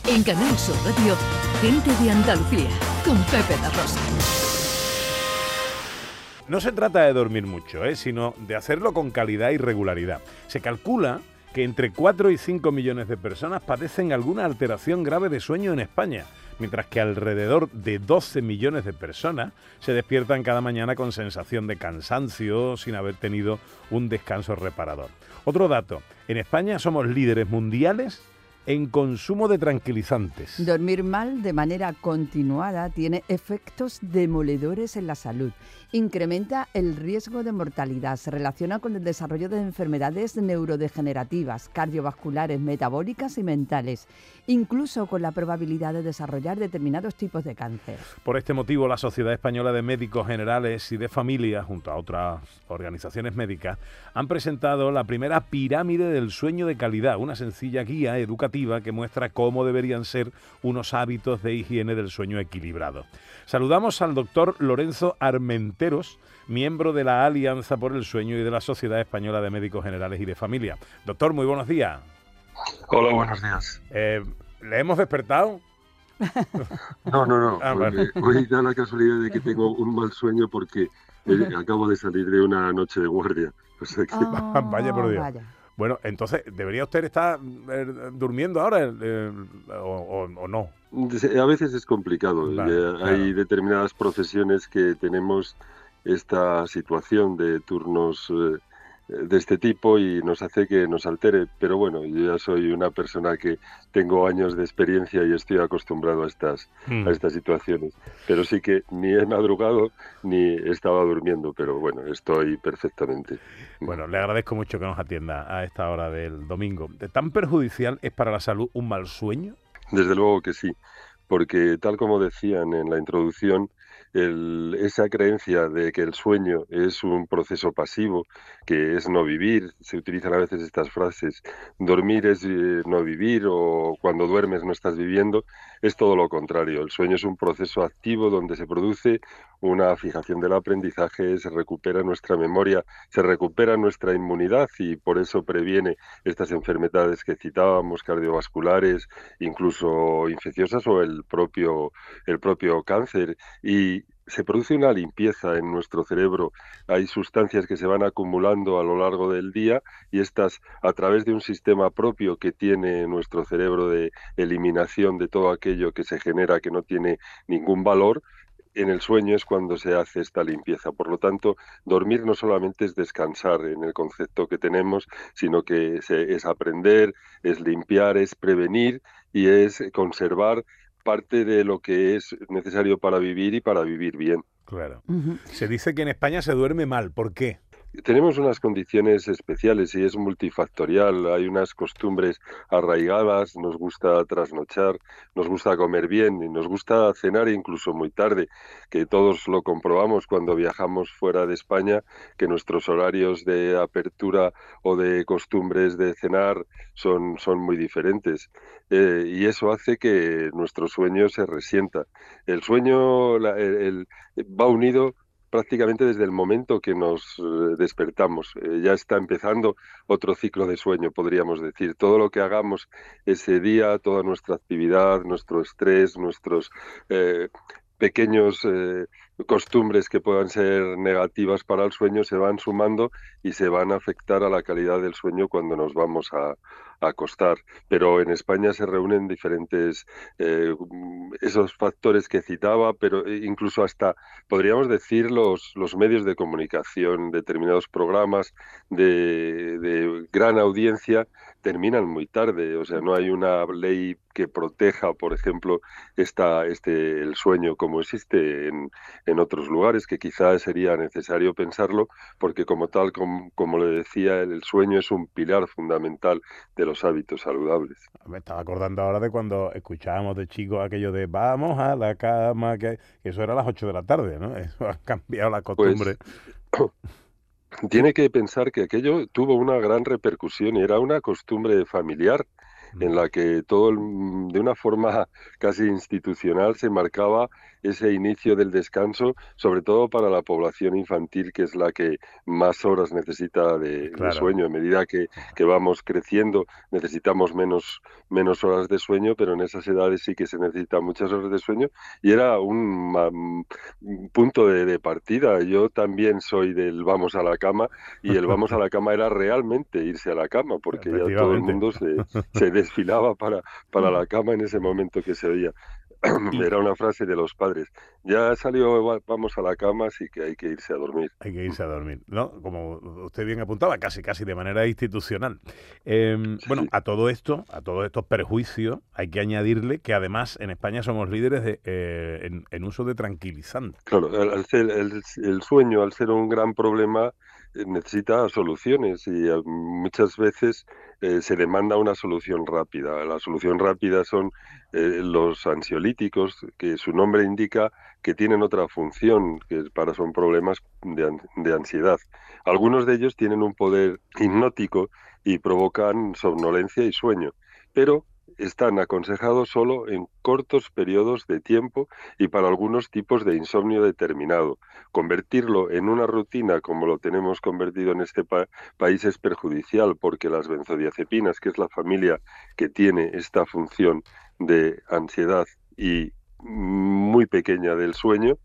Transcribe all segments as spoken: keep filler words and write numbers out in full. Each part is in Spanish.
En Canal Sur Radio, Gente de Andalucía, con Pepe La Rosa. No se trata de dormir mucho, ¿eh? sino de hacerlo con calidad y regularidad. Se calcula que entre cuatro y cinco millones de personas padecen alguna alteración grave de sueño en España, mientras que alrededor de doce millones de personas se despiertan cada mañana con sensación de cansancio sin haber tenido un descanso reparador. Otro dato, en España somos líderes mundiales en consumo de tranquilizantes. Dormir mal de manera continuada tiene efectos demoledores en la salud. Incrementa el riesgo de mortalidad. Se relaciona con el desarrollo de enfermedades neurodegenerativas, cardiovasculares, metabólicas y mentales, incluso con la probabilidad de desarrollar determinados tipos de cáncer. Por este motivo, la Sociedad Española de Médicos Generales y de Familia, junto a otras organizaciones médicas, han presentado la primera pirámide del sueño de calidad, una sencilla guía educativa que muestra cómo deberían ser unos hábitos de higiene del sueño equilibrado. Saludamos al doctor Lorenzo Armenteros, miembro de la Alianza por el Sueño y de la Sociedad Española de Médicos Generales y de Familia. Doctor, muy buenos días. Hola, buenos días. Eh, ¿Le hemos despertado? No, no, no. Ah, vale. Hoy da la casualidad de que tengo un mal sueño porque eh, acabo de salir de una noche de guardia. O sea que... Oh, vaya por Dios. vaya. Bueno, entonces, ¿debería usted estar eh, durmiendo ahora eh, o, o, o no? A veces es complicado. Vale, eh, claro. Hay determinadas profesiones que tenemos esta situación de turnos eh, de este tipo y nos hace que nos altere. Pero bueno, yo ya soy una persona que tengo años de experiencia y estoy acostumbrado a estas, Mm. a estas situaciones. Pero sí que ni he madrugado ni estaba durmiendo, pero bueno, estoy perfectamente. Bueno, le agradezco mucho que nos atienda a esta hora del domingo. ¿Tan perjudicial es para la salud un mal sueño? Desde luego que sí, porque tal como decían en la introducción, el- esa creencia de que el sueño es un proceso pasivo, que es no vivir, se utilizan a veces estas frases, dormir es eh, no vivir o cuando duermes no estás viviendo, es todo lo contrario. El sueño es un proceso activo donde se produce una fijación del aprendizaje, se recupera nuestra memoria, se recupera nuestra inmunidad y por eso previene estas enfermedades que citábamos, cardiovasculares, incluso infecciosas o el propio, el propio cáncer. Y se produce una limpieza en nuestro cerebro. Hay sustancias que se van acumulando a lo largo del día y estas, a través de un sistema propio que tiene nuestro cerebro de eliminación de todo aquello que se genera que no tiene ningún valor, en el sueño es cuando se hace esta limpieza. Por lo tanto, dormir no solamente es descansar en el concepto que tenemos, sino que se- es aprender, es limpiar, es prevenir y es conservar parte de lo que es necesario para vivir y para vivir bien. Claro. Ujú. Se dice que en España se duerme mal. ¿Por qué? Tenemos unas condiciones especiales y es multifactorial. Hay unas costumbres arraigadas, nos gusta trasnochar, nos gusta comer bien y nos gusta cenar incluso muy tarde, que todos lo comprobamos cuando viajamos fuera de España, que nuestros horarios de apertura o de costumbres de cenar son, son muy diferentes. Eh, y eso hace que nuestro sueño se resienta. El sueño la- el- el- va unido prácticamente desde el momento que nos eh, despertamos. Eh, ya está empezando otro ciclo de sueño, podríamos decir. Todo lo que hagamos ese día, toda nuestra actividad, nuestro estrés, nuestros eh, pequeños eh, costumbres que puedan ser negativas para el sueño se van sumando y se van a afectar a la calidad del sueño cuando nos vamos a, a acostar. Pero en España se reúnen diferentes eh, esos factores que citaba, pero incluso hasta podríamos decir los, los medios de comunicación, determinados programas de, de gran audiencia terminan muy tarde, o sea, no hay una ley que proteja, por ejemplo, esta, este, el sueño como existe en, en otros lugares, que quizás sería necesario pensarlo, porque como tal, como, como le decía, el sueño es un pilar fundamental de los hábitos saludables. Me estaba acordando ahora de cuando escuchábamos de chicos aquello de vamos a la cama, que que eso era a las ocho de la tarde, ¿no? Eso ha cambiado la costumbre. Pues tiene que pensar que aquello tuvo una gran repercusión y era una costumbre familiar en la que todo, el, de una forma casi institucional, se marcaba ese inicio del descanso, sobre todo para la población infantil, que es la que más horas necesita de, de Claro. sueño. A medida que, que vamos creciendo, necesitamos menos, menos horas de sueño, pero en esas edades sí que se necesitan muchas horas de sueño, y era un, ma- un punto de, de partida. Yo también soy del vamos a la cama, y el vamos a la cama era realmente irse a la cama, porque ya todo el Efectivamente. mundo se, se desfilaba para, para la cama en ese momento que se oía. Y Era una frase de los padres. Ya salió, va- vamos a la cama, así que hay que irse a dormir. hay que irse a dormir, ¿no? Como usted bien apuntaba, casi casi de manera institucional. Em, Sí, bueno, sí. a todo esto, a todos estos perjuicios, hay que añadirle que además en España somos líderes de, eh, en, en uso de tranquilizantes. Claro, al al ser el, el sueño, al ser un gran problema, eh, necesita soluciones, y eh, muchas veces eh, se demanda una solución rápida. La solución rápida son eh, los ansiolíticos, que su nombre indica que tienen otra función, que es para son problemas de, an- de ansiedad. Algunos de ellos tienen un poder hipnótico y provocan somnolencia y sueño, pero están aconsejados solo en cortos periodos de tiempo y para algunos tipos de insomnio determinado. Convertirlo en una rutina como lo tenemos convertido en este pa- país es perjudicial, porque las benzodiazepinas, que es la familia que tiene esta función de ansiedad y muy pequeña del sueño,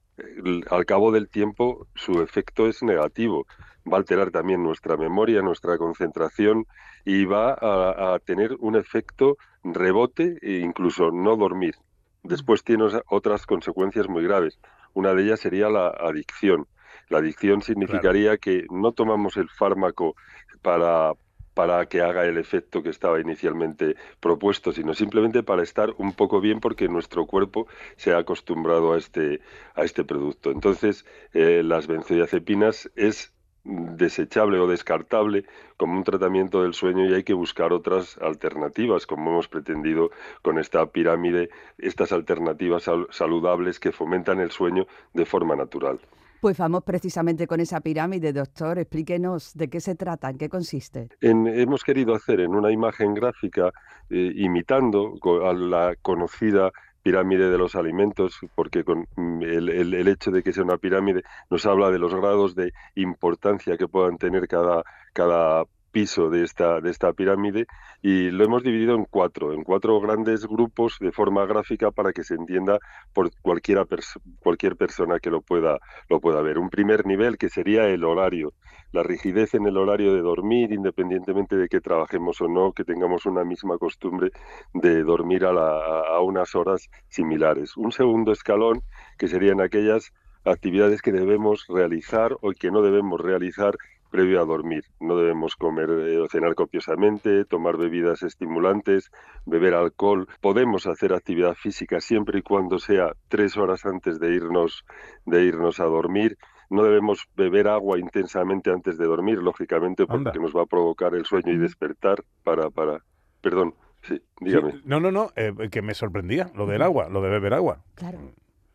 el- al cabo del tiempo su efecto es negativo. Va a alterar también nuestra memoria, nuestra concentración, y va a, a tener un efecto rebote e incluso no dormir. Después tiene os- otras consecuencias muy graves. Una de ellas sería la adicción. La adicción Claro. significaría que no tomamos el fármaco para, para que haga el efecto que estaba inicialmente propuesto, sino simplemente para estar un poco bien, porque nuestro cuerpo se ha acostumbrado a este, a este producto. Entonces, eh, las benzodiazepinas es desechable o descartable como un tratamiento del sueño, y hay que buscar otras alternativas, como hemos pretendido con esta pirámide, estas alternativas sal- saludables que fomentan el sueño de forma natural. Pues vamos precisamente con esa pirámide, doctor. Explíquenos de qué se trata, en qué consiste. En- hemos querido hacer en una imagen gráfica, eh, imitando co- a la conocida pirámide de los alimentos, porque con mm, el, el- el hecho de que sea una pirámide nos habla de los grados de importancia que puedan tener cada, cada piso de esta, de esta pirámide, y lo hemos dividido en cuatro, en cuatro grandes grupos de forma gráfica, para que se entienda por cualquiera pers- cualquier persona que lo pueda, lo pueda ver. Un primer nivel, que sería el horario, la rigidez en el horario de dormir, independientemente de que trabajemos o no, que tengamos una misma costumbre de dormir a, la- a unas horas similares. Un segundo escalón, que serían aquellas actividades que debemos realizar o que no debemos realizar previo a dormir. No debemos comer eh, o cenar copiosamente, tomar bebidas estimulantes, beber alcohol. Podemos hacer actividad física siempre y cuando sea tres horas antes de irnos, de irnos a dormir. No debemos beber agua intensamente antes de dormir, lógicamente, porque Anda. nos va a provocar el sueño y Ujú, despertar para, para... Perdón, sí, Sí, dígame. no, no, no, eh, que me sorprendía lo del ujú. agua, lo de beber agua. Claro.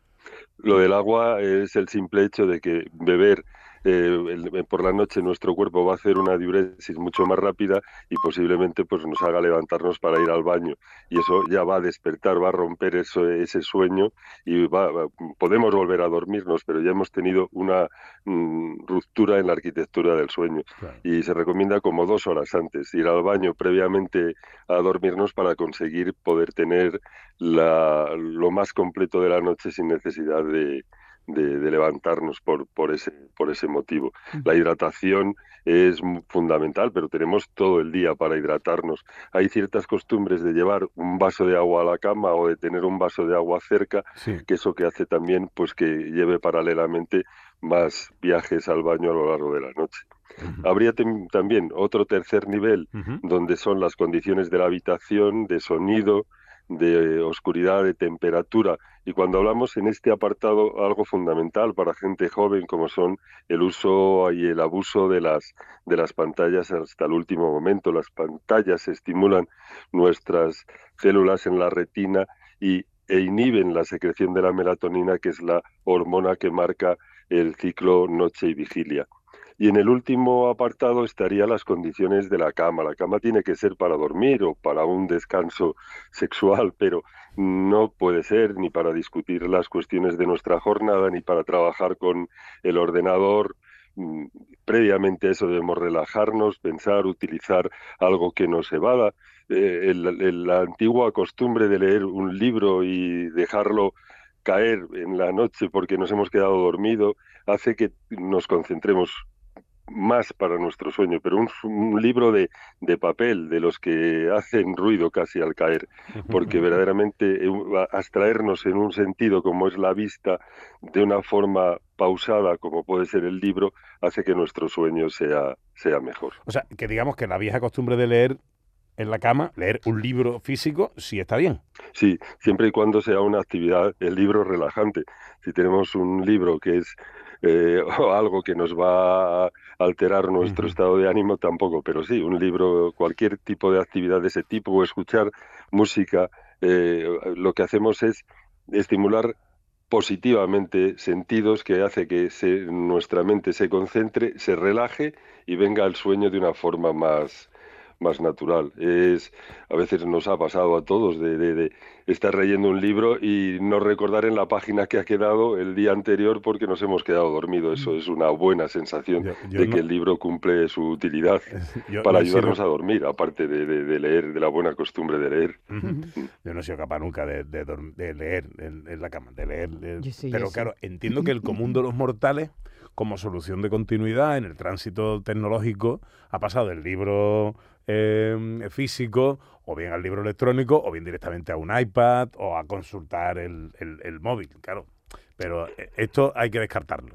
Lo del agua es el simple hecho de que beber eh, el- por la noche, nuestro cuerpo va a hacer una diuresis mucho más rápida, y posiblemente pues nos haga levantarnos para ir al baño, y eso ya va a despertar, va a romper eso, ese sueño, y va, va- podemos volver a dormirnos, pero ya hemos tenido una mm, ruptura en la arquitectura del sueño, Claro. y se recomienda como dos horas antes ir al baño previamente a dormirnos, para conseguir poder tener la, lo más completo de la noche sin necesidad de, de- de levantarnos por, por ese, por ese motivo. La Ujú. hidratación es mu- fundamental, pero tenemos todo el día para hidratarnos. Hay ciertas costumbres de llevar un vaso de agua a la cama, o de tener un vaso de agua cerca, Sí. que eso que hace también pues que lleve paralelamente más viajes al baño a lo largo de la noche. Ujú. Habría tem- también otro tercer nivel, Ujú. donde son las condiciones de la habitación, de sonido, de oscuridad, de temperatura. Y cuando hablamos en este apartado, algo fundamental para gente joven, como son el uso y el abuso de las, de las pantallas hasta el último momento. Las pantallas estimulan nuestras células en la retina, y, e inhiben la secreción de la melatonina, que es la hormona que marca el ciclo noche y vigilia. Y en el último apartado estaría las condiciones de la cama. La cama tiene que ser para dormir o para un descanso sexual, pero no puede ser ni para discutir las cuestiones de nuestra jornada, ni para trabajar con el ordenador. Mm, Previamente a eso debemos relajarnos, pensar, utilizar algo que nos evada. Eh, el- el- la antigua costumbre de leer un libro y dejarlo caer en la noche porque nos hemos quedado dormidos hace que nos concentremos más para nuestro sueño, pero un, un libro de, de papel, de los que hacen ruido casi al caer, porque verdaderamente eh, abstraernos en un sentido como es la vista, de una forma pausada como puede ser el libro, hace que nuestro sueño sea, sea mejor. O sea, que digamos que la vieja costumbre de leer en la cama, leer un libro físico, sí está bien. Sí, siempre y cuando sea una actividad, el libro relajante. Si tenemos un libro que es eh, o algo que nos va a alterar nuestro Ujú. estado de ánimo, tampoco, pero sí, un libro, cualquier tipo de actividad de ese tipo, o escuchar música, eh, lo que hacemos es estimular positivamente sentidos que hace que se- nuestra mente se concentre, se relaje y venga al sueño de una forma más, más natural. Es, a veces nos ha pasado a todos de, de- de estar leyendo un libro y no recordar en la página que ha quedado el día anterior porque nos hemos quedado dormidos. Eso es una buena sensación Yo, yo de que no, el libro cumple su utilidad yo no para he sido, ayudarnos a dormir, aparte de, de- de leer, de la buena costumbre de leer. ujú, yo no he sido capaz nunca de, de dorm- de leer en, en la cama, de leer. eh, Yo sí, yo pero sí. claro, entiendo que el común de los mortales, como solución de continuidad en el tránsito tecnológico, ha pasado del libro eh, físico o bien al libro electrónico o bien directamente a un iPad o a consultar el, el- el móvil, claro. Pero eh, esto hay que descartarlo.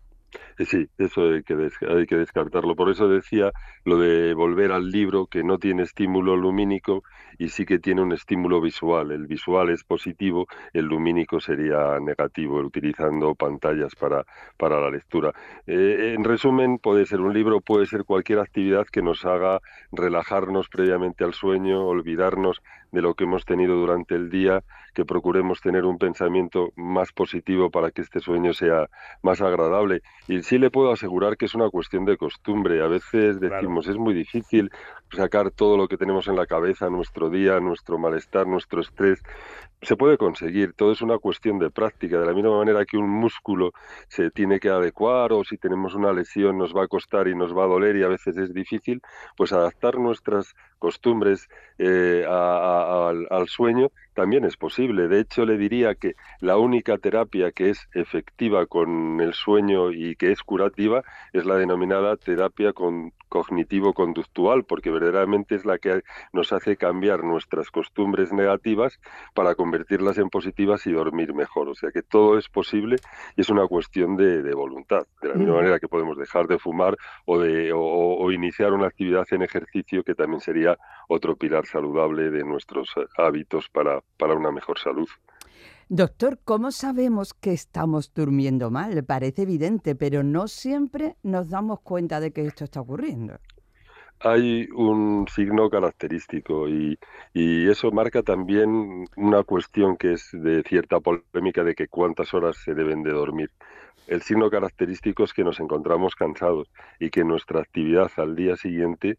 Eh, Sí, eso hay que, des- hay que descartarlo. Por eso decía lo de volver al libro, que no tiene estímulo lumínico y sí que tiene un estímulo visual. El visual es positivo, el lumínico sería negativo, utilizando pantallas para, para la lectura. Eh, en resumen, puede ser un libro, puede ser cualquier actividad que nos haga relajarnos previamente al sueño, olvidarnos de lo que hemos tenido durante el día, que procuremos tener un pensamiento más positivo para que este sueño sea más agradable. Y sí le puedo asegurar que es una cuestión de costumbre. A veces Claro. decimos, es muy difícil sacar todo lo que tenemos en la cabeza, nuestro día, nuestro malestar, nuestro estrés. Se puede conseguir, todo es una cuestión de práctica, de la misma manera que un músculo se tiene que adecuar o si tenemos una lesión nos va a costar y nos va a doler y a veces es difícil, pues adaptar nuestras costumbres eh, a- a- al, al sueño también es posible. De hecho, le diría que la única terapia que es efectiva con el sueño y que es curativa es la denominada terapia con- cognitivo-conductual, porque verdaderamente es la que nos hace cambiar nuestras costumbres negativas para convertirlas en positivas y dormir mejor. O sea que todo es posible y es una cuestión de, de voluntad. De la misma Ujú. manera que podemos dejar de fumar o, de, o, o iniciar una actividad en ejercicio, que también sería otro pilar saludable de nuestros eh, hábitos para, para una mejor salud. Doctor, ¿cómo sabemos que estamos durmiendo mal? Parece evidente, pero no siempre nos damos cuenta de que esto está ocurriendo. Hay un signo característico y, y eso marca también una cuestión que es de cierta polémica de que cuántas horas se deben de dormir. El signo característico es que nos encontramos cansados y que nuestra actividad al día siguiente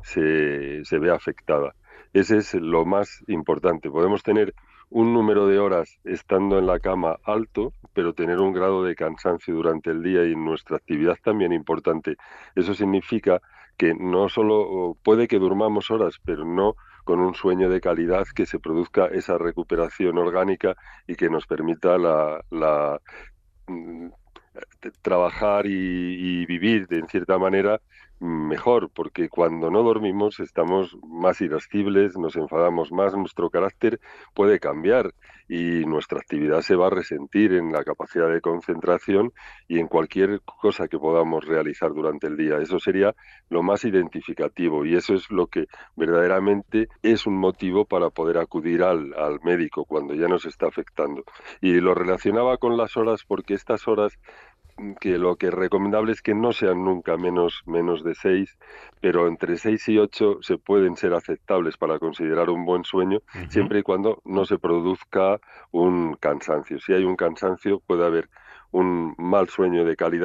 se, se ve afectada. Ese es lo más importante. Podemos tener un número de horas estando en la cama alto, pero tener un grado de cansancio durante el día y nuestra actividad también importante. Eso significa que no solo puede que durmamos horas, pero no con un sueño de calidad, que se produzca esa recuperación orgánica y que nos permita la, la mm, t- trabajar y, y vivir de en cierta manera mm, mejor, porque cuando no dormimos estamos más irascibles, nos enfadamos más, nuestro carácter puede cambiar y nuestra actividad se va a resentir en la capacidad de concentración y en cualquier cosa que podamos realizar durante el día. Eso sería lo más identificativo y eso es lo que verdaderamente es un motivo para poder acudir al, al médico cuando ya nos está afectando. Y lo relacionaba con las horas porque estas horas, mm, que lo que es recomendable es que no sean nunca menos, menos de seis, pero entre seis y ocho se pueden ser aceptables para considerar un buen sueño, Ujú. siempre y cuando no se produzca un cansancio. Si hay un cansancio, puede haber un mal sueño de calidad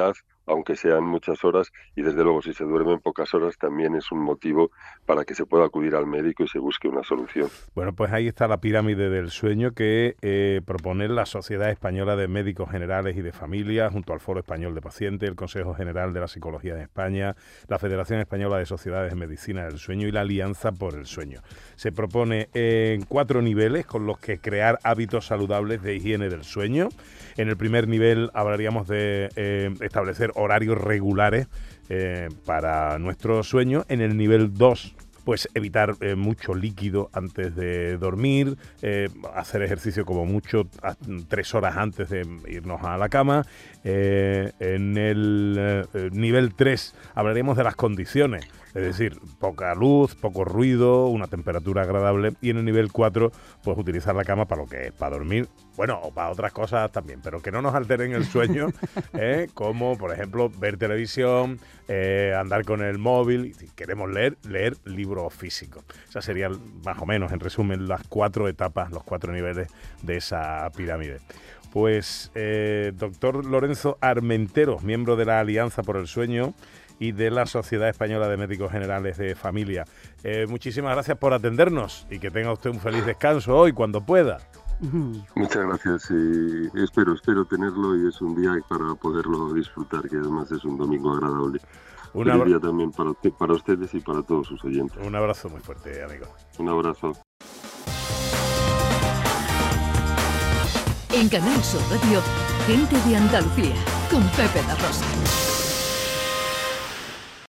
aunque sean muchas horas, y desde luego si se duermen pocas horas también es un motivo para que se pueda acudir al médico y se busque una solución. Bueno, pues ahí está la pirámide del sueño que eh, propone la Sociedad Española de Médicos Generales y de Familia, junto al Foro Español de Pacientes, el Consejo General de la Psicología de España, la Federación Española de Sociedades de Medicina del Sueño y la Alianza por el Sueño. Se propone en cuatro niveles con los que crear hábitos saludables de higiene del sueño. En el primer nivel hablaríamos de eh, establecer horarios regulares eh, para nuestro sueño. En el nivel dos, pues evitar eh, mucho líquido antes de dormir, eh, hacer ejercicio como mucho a, tres horas antes de irnos a la cama. Eh, en el eh, nivel tres hablaremos de las condiciones, es decir, poca luz, poco ruido, una temperatura agradable. Y en el nivel cuatro, pues utilizar la cama para lo que es, para dormir, bueno, o para otras cosas también, pero que no nos alteren el sueño, ¿eh? Como por ejemplo ver televisión, eh, andar con el móvil. Y si queremos leer, leer libros físicos. Esas serían más o menos, en resumen, las cuatro etapas, los cuatro niveles de esa pirámide. Pues, eh, doctor Lorenzo Armentero, miembro de la Alianza por el Sueño y de la Sociedad Española de Médicos Generales de Familia, eh, muchísimas gracias por atendernos y que tenga usted un feliz descanso hoy, cuando pueda. Muchas gracias, y espero, espero tenerlo, y es un día para poderlo disfrutar, que además es un domingo agradable. Un feliz día también para, usted, para ustedes y para todos sus oyentes. Un abrazo muy fuerte, amigo. Un abrazo. En Canal Sur Radio, Gente de Andalucía, con Pepe da Rosa.